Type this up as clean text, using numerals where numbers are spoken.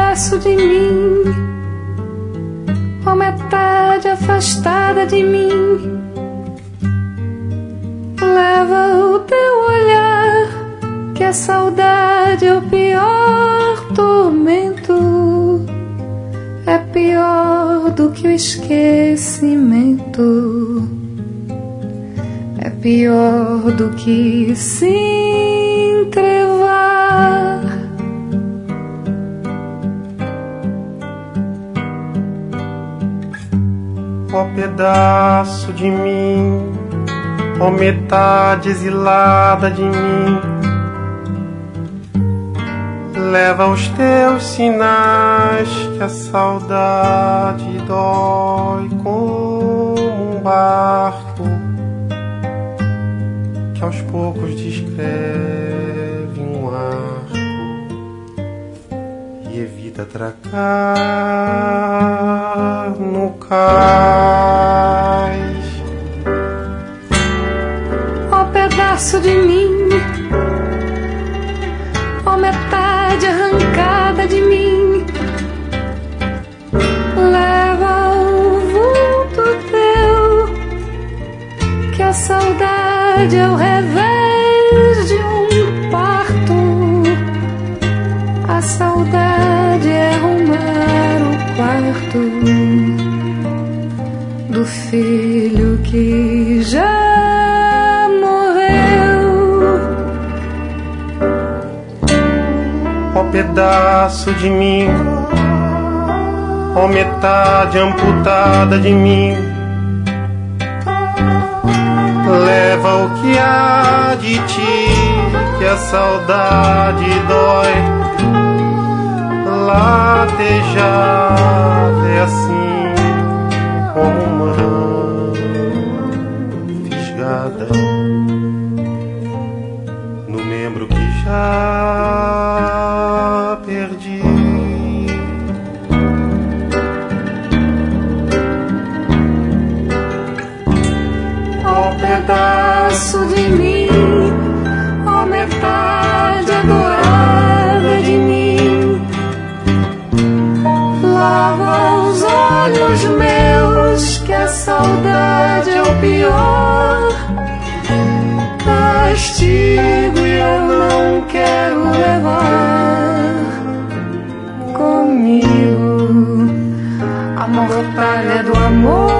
pedaço de mim, ó metade afastada de mim, leva o teu olhar, que a saudade é o pior tormento, é pior do que o esquecimento, é pior do que se entrevar. Ó pedaço de mim, ó metade exilada de mim, leva os teus sinais, que a saudade dói como um barco que aos poucos descreve um arco e evita atracar no cais. Ó pedaço de mim, ó metade arrancada de mim, leva o vulto teu, que a saudade é o revés de um parto, a saudade é arrumar o quarto do filho que já morreu. Ó pedaço de mim, ó metade amputada de mim, leva o que há de ti, que a saudade dói. Latejada é assim como mão fisgada no membro que já perdi. Ó pedaço de mim, ó metade adorada de mim, lava os olhos meus, que a saudade é o pior castigo e eu não quero levar comigo a mortalha do amor.